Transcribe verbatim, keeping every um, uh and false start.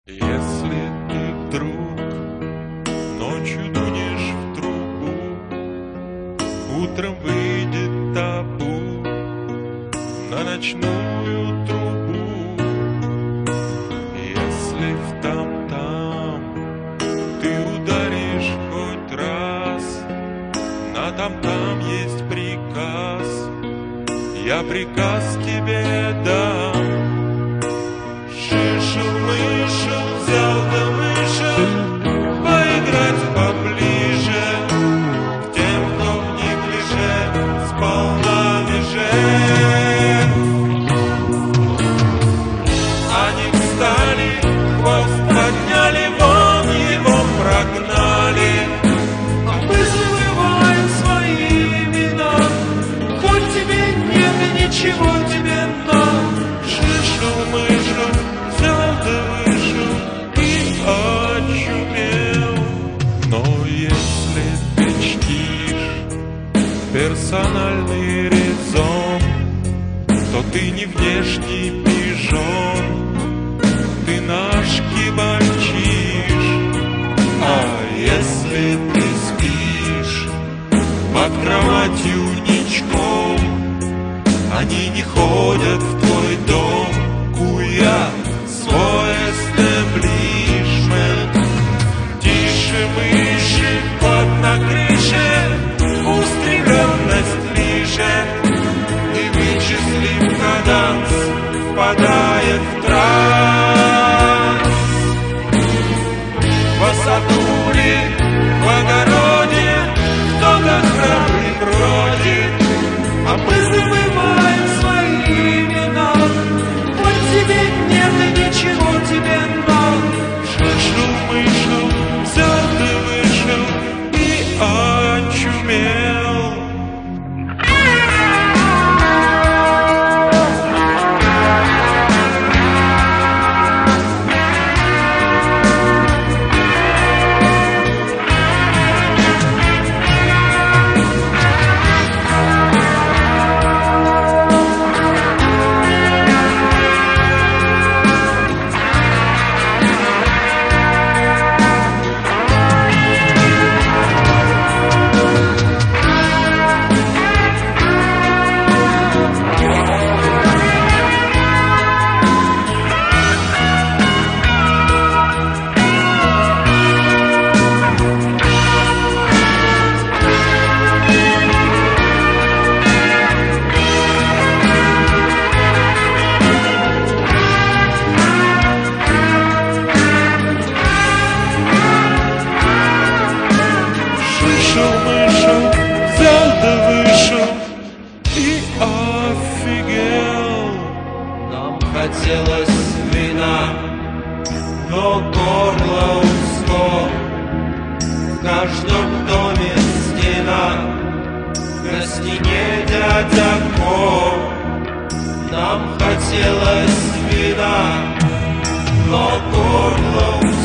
Если ты вдруг ночью дунешь в трубу, утром выйдет табу на ночную трубу. Если в там-там ты ударишь хоть раз, на там-там есть приказ, я приказ тебе дам. Шишел-мышел, взял да вышел, поиграть поближе к тем, кто в них лежит, сполна лежит. Они встали, хвост подняли, вон его прогнали, а мы забываем свои имена, хоть тебе нет и ничего тебе нам. Шишел-мышел, взял да вышел и очумел. Но если ты чтишь персональный резон, то ты не внешний пижон, ты наш кибальчиш. А если ты спишь под кроватью ничком, они не ходят в твой дом, куя свой эстеблишмент. Тише мыши под на крыше, устремленность лишь, и вычислив каданс, впадает в транс. В осаду ли, в огороде, кто-то храбрый бродит, а мы забываем свои имена, хоть тебе нет и ничего тебе нам. Шишел-мышел, взял да вышел и очумел. Шишел-мышел, взял да вышел и офигел. Нам хотелось вина, но горло узко. В каждом доме стена, на стене дядя Ко. Нам хотелось вина, но горло узко.